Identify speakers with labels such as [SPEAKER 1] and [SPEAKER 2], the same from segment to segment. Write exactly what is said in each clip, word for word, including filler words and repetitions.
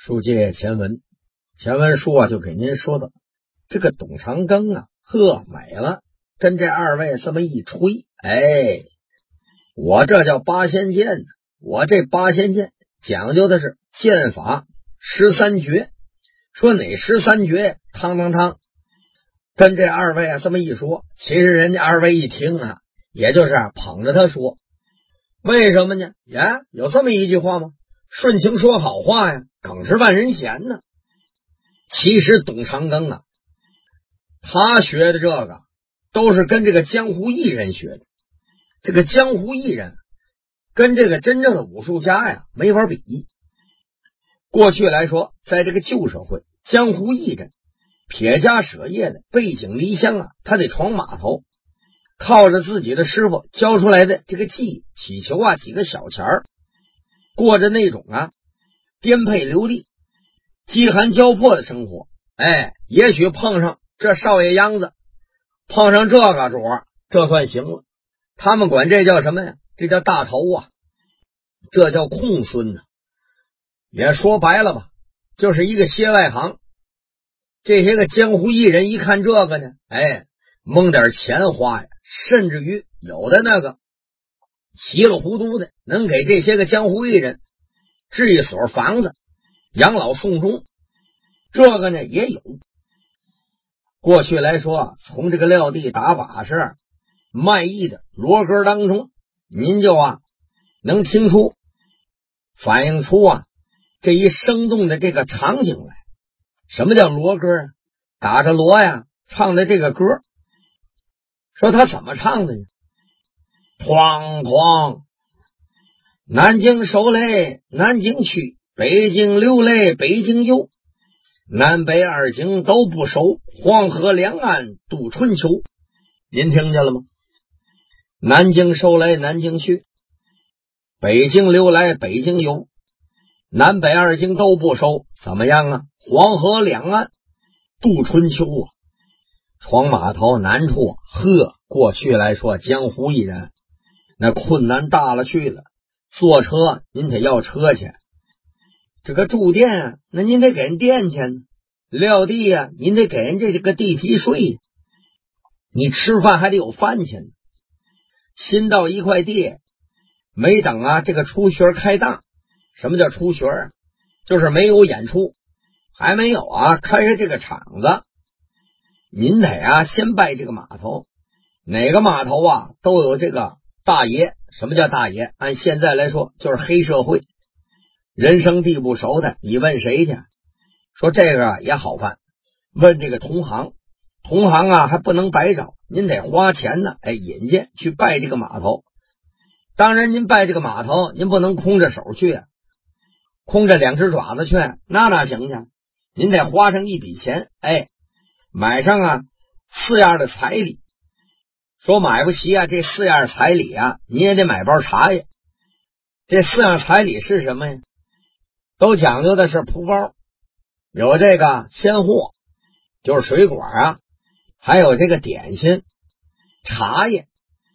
[SPEAKER 1] 书接前文，前文书啊就给您说到这个董长庚啊，呵美了，跟这二位这么一吹，哎，我这叫八仙剑呢，我这八仙剑讲究的是剑法十三绝，说哪十三绝？汤汤汤，跟这二位啊这么一说，其实人家二位一听啊，也就是啊捧着他说，为什么呢？呀，有这么一句话吗？顺情说好话呀，梗是万人嫌呢。其实董长庚啊，他学的这个都是跟这个江湖艺人学的。这个江湖艺人跟这个真正的武术家呀没法比。过去来说，在这个旧社会，江湖艺人撇家舍业的，背井离乡啊，他得闯码头，靠着自己的师傅教出来的这个技起球啊几个小钱儿，过着那种啊颠沛流离、饥寒交迫的生活。哎，也许碰上这少爷秧子，碰上这个主儿，这算行了。他们管这叫什么呀？这叫大头啊，这叫空孙呢、啊。也说白了吧，就是一个歇外行。这些个江湖艺人一看这个呢，哎，蒙点钱花呀，甚至于有的那个稀里糊涂的能给这些个江湖艺人置一所房子，养老送终，这个呢也有。过去来说啊，从这个撂地打把式卖艺的锣歌当中，您就啊能听出反映出啊这一生动的这个场景来。什么叫锣歌啊？打着锣呀唱的这个歌。说他怎么唱的呢？哐哐，南京收嘞南京去，北京留嘞北京游，南北二京都不收，黄河两岸度春秋。您听见了吗？南京收来南京去，北京留来北京游，南北二京都不收，怎么样啊？黄河两岸度春秋啊！闯码头难处啊，呵，过去来说江湖艺人那困难大了去了。坐车您得要车钱，这个住店啊，那您得给人店钱，撂地啊，您得给人这个地皮税，你吃饭还得有饭钱。新到一块地，没等啊这个出学开档。什么叫出学啊？就是没有演出，还没有啊开着这个场子，您得啊先拜这个码头。哪个码头啊都有这个大爷。什么叫大爷？按现在来说就是黑社会，人生地不熟的，你问谁去？说这个也好办，问这个同行。同行啊还不能白找，您得花钱呢，哎，引荐去拜这个码头。当然您拜这个码头，您不能空着手去啊，空着两只爪子去，那哪行去？您得花上一笔钱，哎，买上啊四样的彩礼。说买不起啊这四样彩礼啊，你也得买包茶叶。这四样彩礼是什么呀？都讲究的是铺包，有这个鲜货，就是水果啊，还有这个点心、茶叶。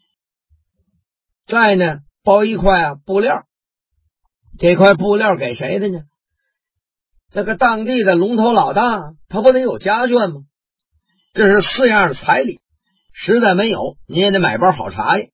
[SPEAKER 1] 再呢包一块啊布料，这块布料给谁的呢？那个当地的龙头老大，他不得有家眷吗？这是四样的彩礼。实在没有，你也得买包好茶叶。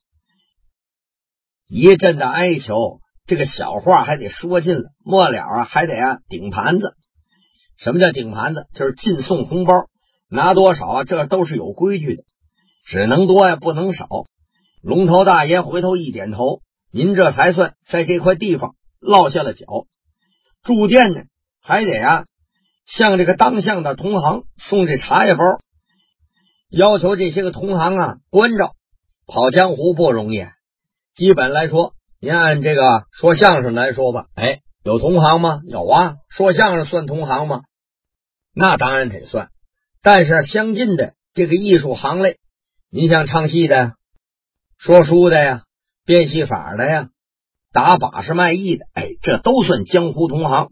[SPEAKER 1] 一阵的哀求，这个小话还得说尽了，末了啊还得啊顶盘子。什么叫顶盘子？就是进送红包，拿多少啊这都是有规矩的，只能多呀不能少。龙头大爷回头一点头，您这才算在这块地方落下了脚。住店呢还得啊向这个当向的同行送这茶叶包，要求这些个同行啊关照。跑江湖不容易，基本来说您按这个说相声来说吧，哎，有同行吗？有啊。说相声算同行吗？那当然得算。但是相近的这个艺术行类，你像唱戏的、说书的呀、变戏法的呀、打把式卖艺的，哎，这都算江湖同行。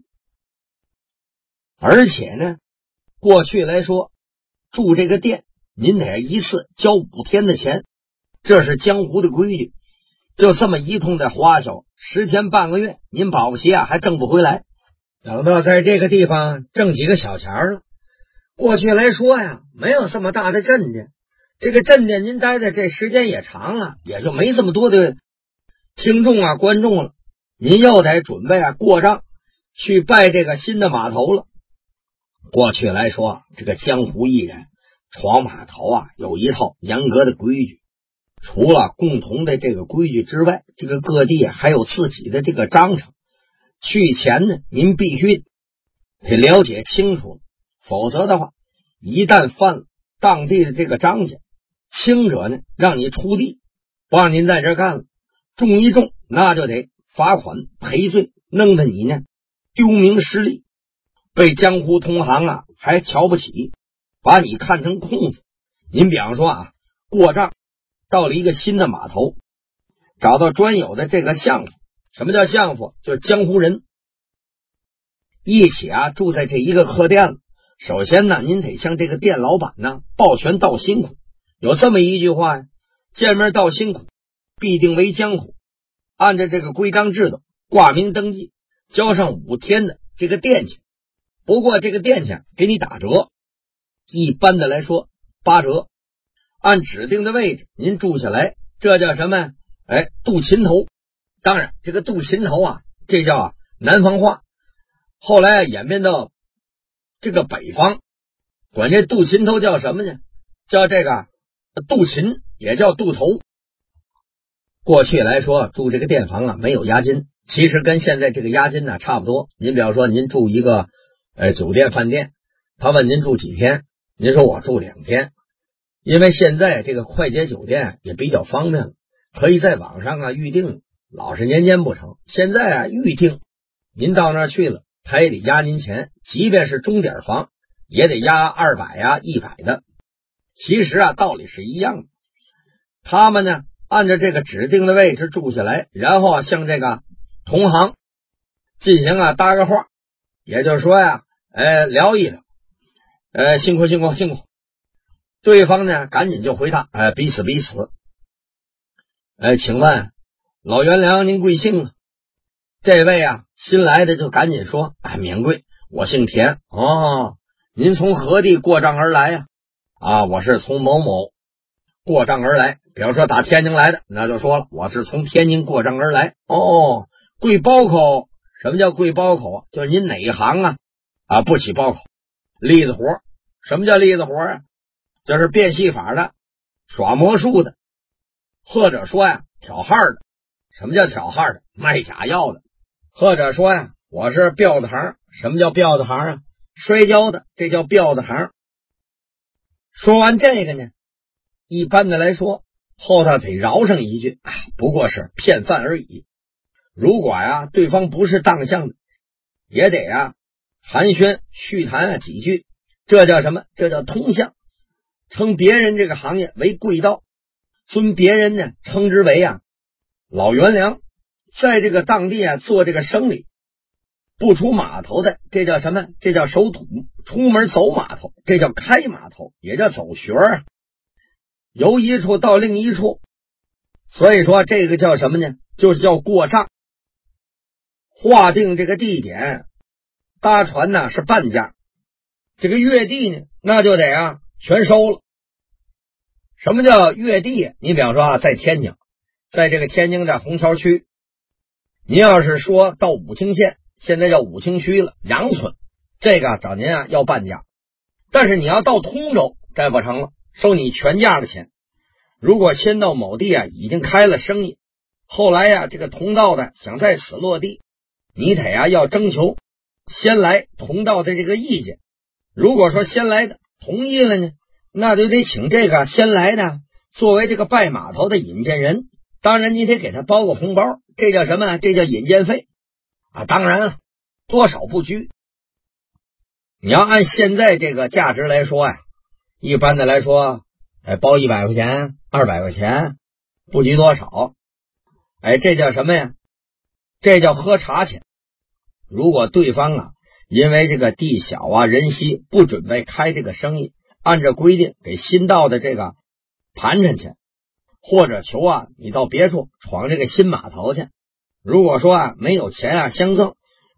[SPEAKER 1] 而且呢，过去来说住这个店您得一次交五天的钱，这是江湖的规矩。就这么一通的花销，十天半个月您保不齐啊还挣不回来。 等到在这个地方挣几个小钱了。过去来说呀，没有这么大的镇店，这个镇店您待的这时间也长了，也就没这么多的听众啊观众了，您又得准备啊过账去拜这个新的码头了。过去来说，这个江湖艺人闯码头啊有一套严格的规矩，除了共同的这个规矩之外，这个各地还有自己的这个章程。去前呢，您必须得了解清楚，否则的话，一旦犯了当地的这个章家，轻者呢让你出地，不让您在这干了；重一重，那就得罚款赔罪，弄得你呢丢名失利，被江湖同行啊还瞧不起，把你看成空子。您比方说啊，过账到了一个新的码头，找到专有的这个相府。什么叫相府？就是江湖人一起啊住在这一个客店了。首先呢，您得向这个店老板呢抱拳道辛苦。有这么一句话呀，见面道辛苦，必定为江湖。按照这个规章制度，挂名登记，交上五天的这个店钱。不过这个店钱给你打折，一般的来说八折。按指定的位置您住下来，这叫什么？哎，渡秦头。当然这个渡秦头啊，这叫啊南方话，后来啊演变到这个北方，管这渡秦头叫什么呢？叫这个渡秦，也叫渡头。过去来说住这个店房啊没有押金，其实跟现在这个押金呢差不多。您比方说您住一个呃酒店饭店，他问您住几天，您说我住两天。因为现在这个快捷酒店也比较方便了，可以在网上啊预定，老是年间不成。现在啊预定，您到那儿去了，他也得押您钱，即便是钟点房也得押二百呀一百的。其实啊道理是一样的，他们呢按照这个指定的位置住下来，然后啊向这个同行进行啊搭个话，也就是说呀呃聊一聊，呃辛苦辛苦辛苦，对方呢赶紧就回答呃彼此彼此。呃请问老元良您贵姓啊？这位啊新来的就赶紧说哎免贵，我姓田。哦，您从何地过账而来呀？啊我是从某某过账而来。比方说打天津来的，那就说了我是从天津过账而来。哦，贵包口。什么叫贵包口？就是您哪一行啊？啊不起包口。栗子活。什么叫栗子活啊？就是变戏法的，耍魔术的，或者说呀挑汉的。什么叫挑汉的？卖假药的。或者说呀我是吊子行。什么叫吊子行啊？摔跤的，这叫吊子行。说完这个呢，一般的来说后头得饶上一句，不过是骗饭而已。如果呀对方不是当相的，也得啊寒暄续谈啊几句。这叫什么？这叫通相。称别人这个行业为贵道，尊别人呢称之为啊老元良。在这个当地啊做这个生意不出码头的，这叫什么？这叫守土。出门走码头，这叫开码头，也叫走学啊，由一处到另一处。所以说这个叫什么呢？就是叫过账。划定这个地点，搭船呢是半价，这个越地呢那就得啊全收了。什么叫越地？你比方说啊在天津，在这个天津的虹桥区，您要是说到武清县，现在叫武清区了，杨村，这个找您啊要半价。但是你要到通州，这不成了，收你全价的钱。如果先到某地啊已经开了生意，后来呀、啊、这个同道的想在此落地，你得啊要征求先来同道的这个意见。如果说先来的同意了呢，那就得请这个先来的作为这个拜码头的引荐人，当然你得给他包个红包，这叫什么？这叫引荐费啊。当然了，多少不拘。你要按现在这个价值来说呀，一般的来说，哎，包一百块钱、二百块钱，不拘多少。哎，这叫什么呀？这叫喝茶钱。如果对方啊，因为这个地小啊、人稀，不准备开这个生意，按照规定给新到的这个盘缠钱，或者求啊你到别处闯这个新码头去。如果说啊没有钱啊相赠，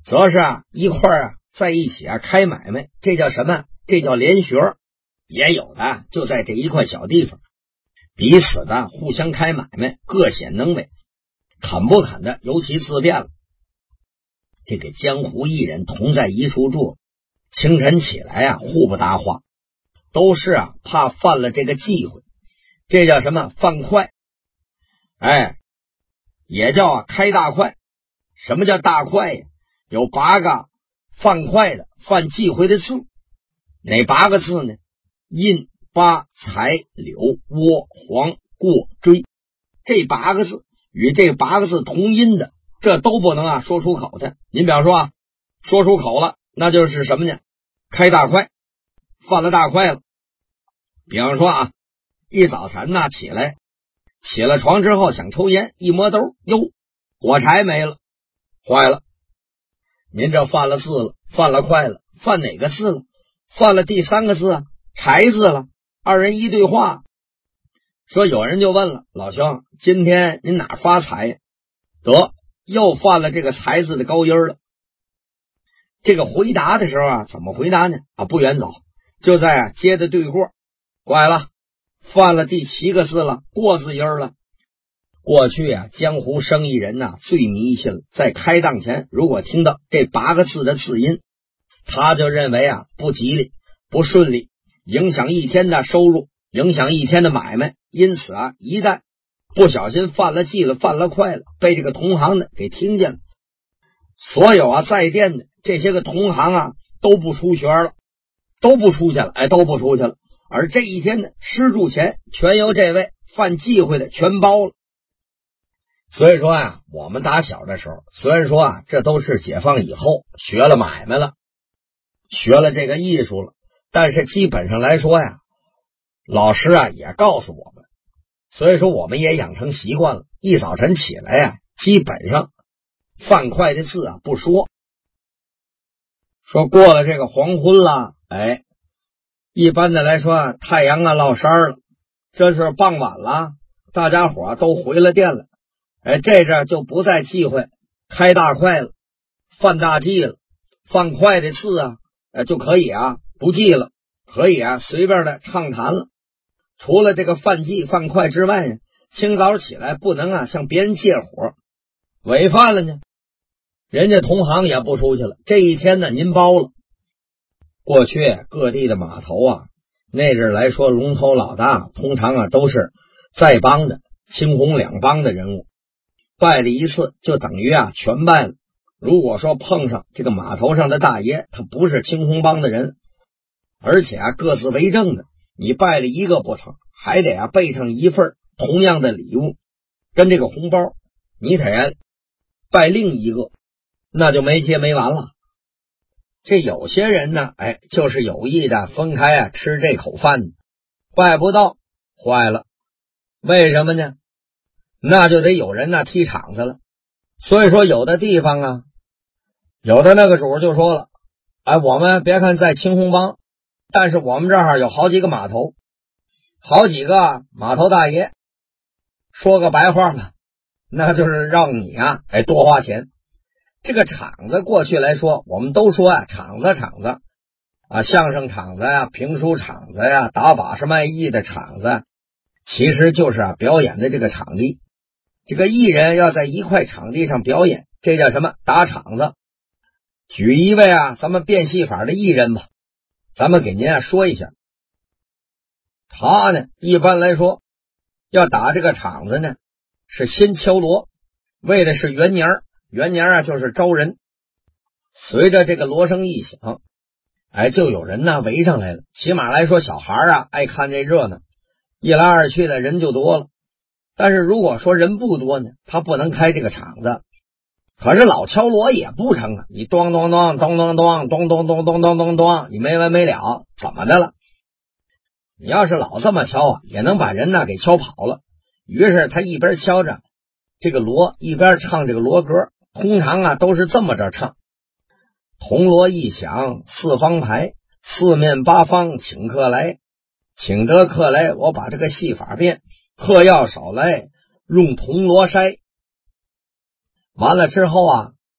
[SPEAKER 1] 则是啊一块啊在一起啊开买卖，这叫什么？这叫联学。也有的就在这一块小地方，彼此的互相开买卖，各显能为，肯不肯的由其自便了。这个江湖艺人同在一处住，清晨起来啊互不搭话，都是啊怕犯了这个忌讳，这叫什么？犯快。哎，也叫啊开大块。什么叫大块呀？有八个犯快的犯忌讳的字。哪八个字呢？印、八、财、柳、窝、黄、过、追，这八个字与这八个字同音的，这都不能啊说出口的。您比方说啊，说出口了，那就是什么呢？开大块，犯了大块了。比方说啊，一早晨呢起来，起了床之后想抽烟，一摸兜，哟，火柴没了，坏了。您这犯了字了，犯了快了，犯哪个字了？犯了第三个字啊，柴字了。二人一对话，说有人就问了，老兄，今天您哪发财呀？得，又犯了这个财字的高音了。这个回答的时候啊，怎么回答呢？啊，不远走，就在啊接的对过，乖了，犯了第七个字了，过字音了。过去啊，江湖生意人呐、啊、最迷信了，在开档前如果听到这八个字的字音，他就认为啊不吉利、不顺利，影响一天的收入，影响一天的买卖。因此啊，一旦不小心犯了忌了，犯了快了，被这个同行的给听见了，所有啊在店的这些个同行啊都不出学了，都不出去了，哎，都不出去了。而这一天的吃住钱全由这位犯忌讳的全包了。所以说啊，我们打小的时候，虽然说啊这都是解放以后学了买卖了，学了这个艺术了，但是基本上来说呀，老师啊也告诉我们，所以说我们也养成习惯了，一早晨起来啊，基本上犯快的字啊不说。说过了这个黄昏了，哎，一般的来说啊，太阳啊落山了，这是傍晚了，大家伙都回了店了，哎，这阵就不再忌讳开大快了，犯大忌了，犯快的字啊，呃就可以啊不记了，可以啊随便的畅谈了。除了这个犯忌犯快之外呢，清早起来不能啊向别人借火，违犯了呢，人家同行也不出去了，这一天呢您包了。过去各地的码头啊，那阵来说龙头老大通常啊都是在帮的青红两帮的人物，拜了一次就等于啊全拜了。如果说碰上这个码头上的大爷，他不是青红帮的人，而且啊各自为政的，你拜了一个不成，还得啊备上一份同样的礼物，跟这个红包，你得拜另一个，那就没结没完了。这有些人呢，哎，就是有意的分开啊吃这口饭，拜不到，坏了。为什么呢？那就得有人呢踢场子了。所以说有的地方啊，有的那个主就说了，哎，我们别看在青红帮，但是我们这儿有好几个码头，好几个码头大爷，说个白话吧，那就是让你啊，哎，多花钱。这个场子过去来说，我们都说啊，场子场子啊，相声场子呀、评书场子呀、打把式卖艺的场子，其实就是啊表演的这个场地。这个艺人要在一块场地上表演，这叫什么？打场子。举一位啊，咱们变戏法的艺人吧，咱们给您啊说一下。他呢，一般来说要打这个场子呢，是先敲锣，为的是元年儿。元年啊，就是招人。随着这个锣声一响，哎，就有人呢围上来了。起码来说，小孩啊爱看这热闹，一来二去的人就多了。但是如果说人不多呢，他不能开这个场子。可是老敲锣也不成啊，你咚咚咚咚咚咚咚咚咚咚咚咚咚，你没完没了，怎么的了？你要是老这么敲啊，也能把人呢给敲跑了。于是他一边敲着这个锣，一边唱这个锣歌。通常啊都是这么着唱：铜锣一响四方牌，四面八方请客来，请得客来，我把这个戏法变，客要少来用铜锣筛。完了之后啊，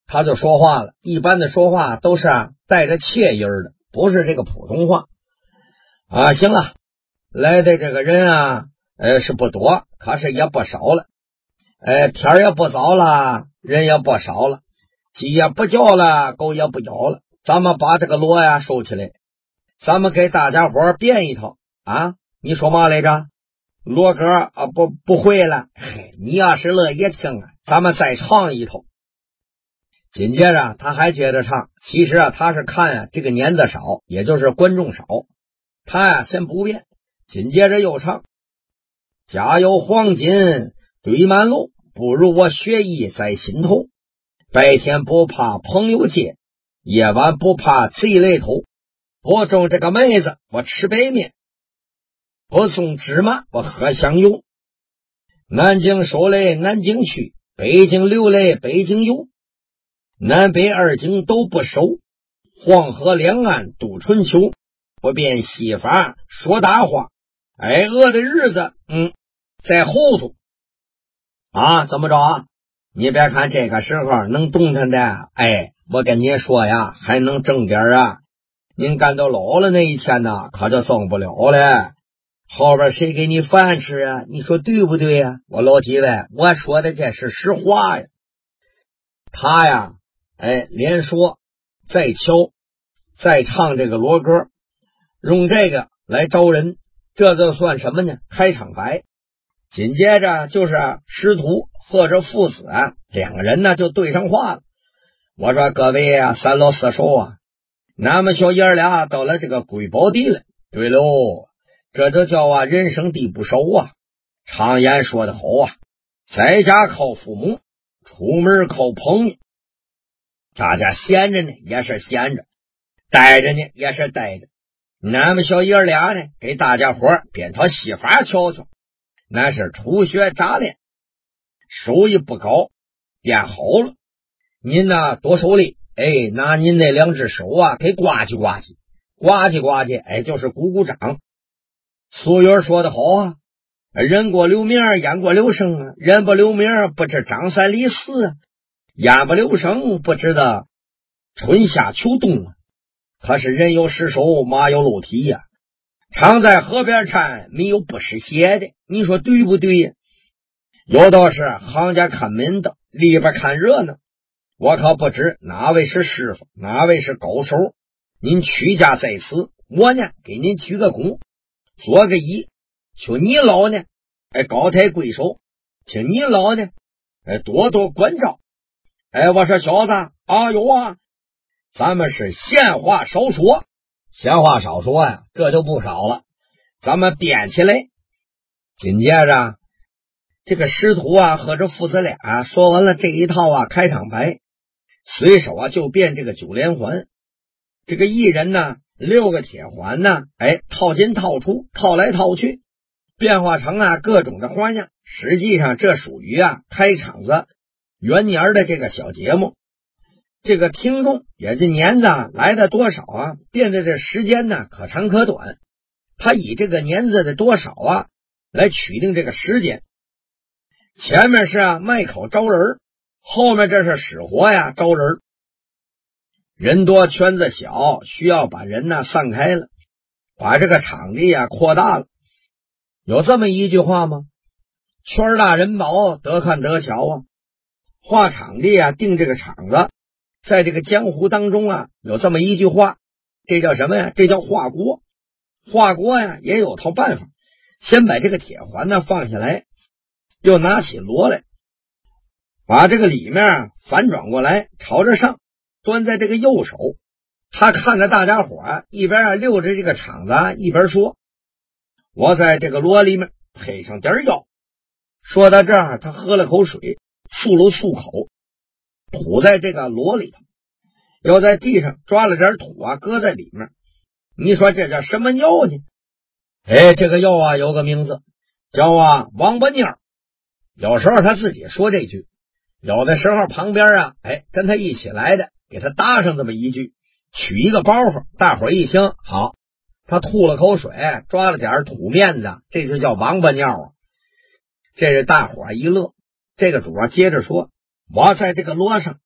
[SPEAKER 1] 他就说话了。一般的说话都是啊带着切音的，不是这个普通话啊。行了，来的这个人啊，呃是不多，可是也不少了。呃，天也不早了，人也不少了，鸡也不叫了，狗也不咬了。咱们把这个锣呀收起来，咱们给大家伙编一套啊！你说嘛来着？锣歌啊，不不会了。嘿，你要是乐意听啊，咱们再唱一套。紧接着他还接着唱，其实啊他是看啊这个年子少，也就是观众少，他呀、啊、先不变，紧接着又唱：家有黄金堆满楼，不如我学艺在心头。白天不怕朋友借，夜晚不怕贼来偷。不种这个麦子，我吃白面；不送芝麻，我喝香油。南京收来南京去，北京留来北京游。南北二京都不收，黄河两岸度春秋。不变戏法说大话，挨饿的日子，嗯，在后头啊。怎么着啊？你别看这个时候能动弹的，哎，我跟你说呀，还能挣点啊。您干到老了那一天呢，可就挣不了了。后边谁给你饭吃啊？你说对不对呀？我老几位，我说的这是实话呀。他呀，哎，连说再敲再唱这个锣歌，用这个来招人，这就算什么呢？开场白。紧接着就是师徒或者父子啊，两个人呢就对上话了。我说各位啊，三老四少啊，俺们小爷俩到了这个贵宝地了。对喽，这就叫啊人生地不熟啊。常言说的好啊，在家靠父母，出门靠朋友。大家闲着呢也是闲着，待着呢也是待着。俺们小爷俩呢，给大家伙编套戏法瞧瞧，那是初学乍练，手艺不高，练好了。您呢多手力，哎，拿您那两只手啊给呱唧呱唧，呱唧呱唧，哎，就是鼓鼓掌。俗语说的好啊，人过留名，雁过留声啊，人不留名不知张三李四啊，雁不留声不知道春夏秋冬啊。可是人有失手，马有漏蹄呀、啊，常在河边站，没有不湿鞋的。你说对不对呀？有道是行家看门道，里边看热闹。我可不知哪位是师傅，哪位是高手。您屈驾在此，我呢给您鞠个躬，做个揖，求你老呢，哎，高抬贵手，请你老呢，哎，多多关照。哎，我说小子啊，有啊，咱们是闲话少说，闲话少说呀，这就不少了，咱们编起来。紧接着这个师徒啊和这父子俩、啊、说完了这一套啊开场白，随手啊就变这个九连环。这个一人呢六个铁环呢，哎，套进套出，套来套去，变化成啊各种的花样。实际上这属于啊开场子元年的这个小节目。这个听众也这年子来的多少啊，变的这时间呢可长可短，他以这个年子的多少啊来取定这个时间。前面是啊卖口招人，后面这是使活呀招人。人多圈子小，需要把人呢散开了，把这个场地啊扩大了。有这么一句话吗？圈大人薄，得看得瞧啊。画场地啊，定这个场子，在这个江湖当中啊，有这么一句话，这叫什么呀？这叫画锅。画锅呀，也有套办法。先把这个铁环呢放下来，又拿起锣来，把这个里面啊反转过来，朝着上，端在这个右手。他看着大家伙啊，一边啊溜着这个场子啊，一边说：“我在这个锣里面配上点药。”说到这儿，他喝了口水，漱了漱口，吐在这个锣里头，又在地上抓了点土啊，搁在里面。你说这叫什么药呢？哎，这个药啊有个名字，叫啊王八尿。有时候他自己说这句，有的时候旁边啊，哎，跟他一起来的给他搭上这么一句，取一个包袱，大伙儿一听好，他吐了口水，抓了点土面子，这就叫王八尿啊。这是大伙儿一乐。这个主啊接着说：“我在这个锣上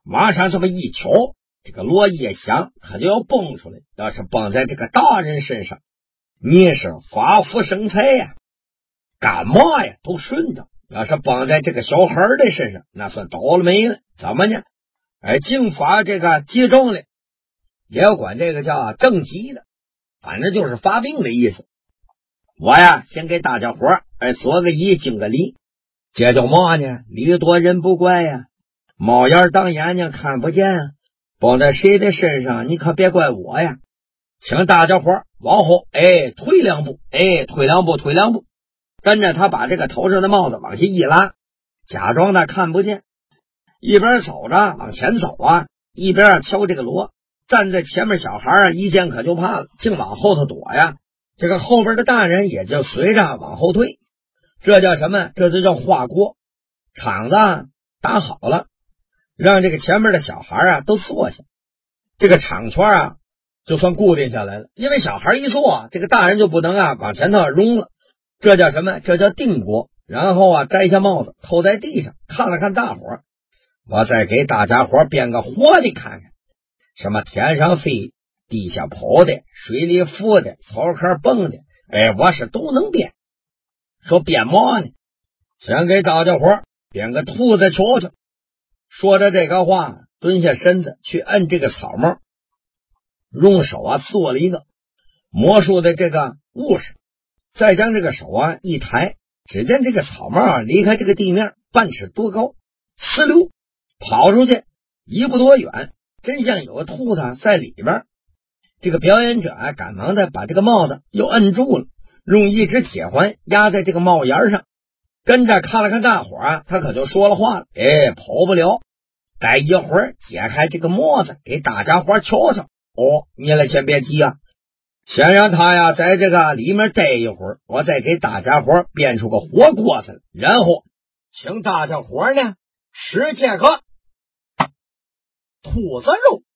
[SPEAKER 1] 往上这么一瞧，这个锣一响，他就要蹦出来。要是蹦在这个大人身上，你是发福生财呀，干嘛呀都顺着。要是绑在这个小孩的身上，那算倒了霉了。怎么呢？哎，净发这个急症了，也管这个叫正急的，反正就是发病的意思。我呀，先给大家伙哎做个揖，敬个礼，这叫嘛呢？礼多人不怪呀，猫眼当眼睛看不见啊。绑在谁的身上，你可别怪我呀。请大家伙往后哎退两步，哎退两步，退两步。跟着他把这个头上的帽子往下一拉，假装的看不见，一边走着往前走啊，一边敲这个锣。站在前面小孩啊，一见可就怕了，竟往后头躲呀。这个后边的大人也就随着往后退。这叫什么？这就叫画锅。场子打好了，让这个前面的小孩啊都坐下，这个场圈啊就算固定下来了。因为小孩一坐，这个大人就不能啊往前头扔了。这叫什么？这叫定锅。然后啊，摘下帽子，扣在地上，看了看大伙儿。我再给大家伙编个活的看看，什么天上飞、地下跑的、水里浮的、草坑蹦的，哎，我是都能编。说编嘛呢？先给大家伙编个兔子瞧瞧。说着这个话，蹲下身子去摁这个草帽，用手啊做了一个魔术的这个物事。再将这个手啊一抬，只见这个草帽啊离开这个地面半尺多高，呲溜跑出去一步多远，真像有个兔子在里边。这个表演者啊赶忙的把这个帽子又摁住了，用一只铁环压在这个帽檐上，跟着看了看大伙啊，他可就说了话了，哎，跑不了。待一会儿解开这个帽子给大家伙瞧瞧。哦，你来先别急啊，先让他呀在这个里面待一会儿，我再给大家伙变出个火锅来，然后请大家伙呢吃这个兔子肉。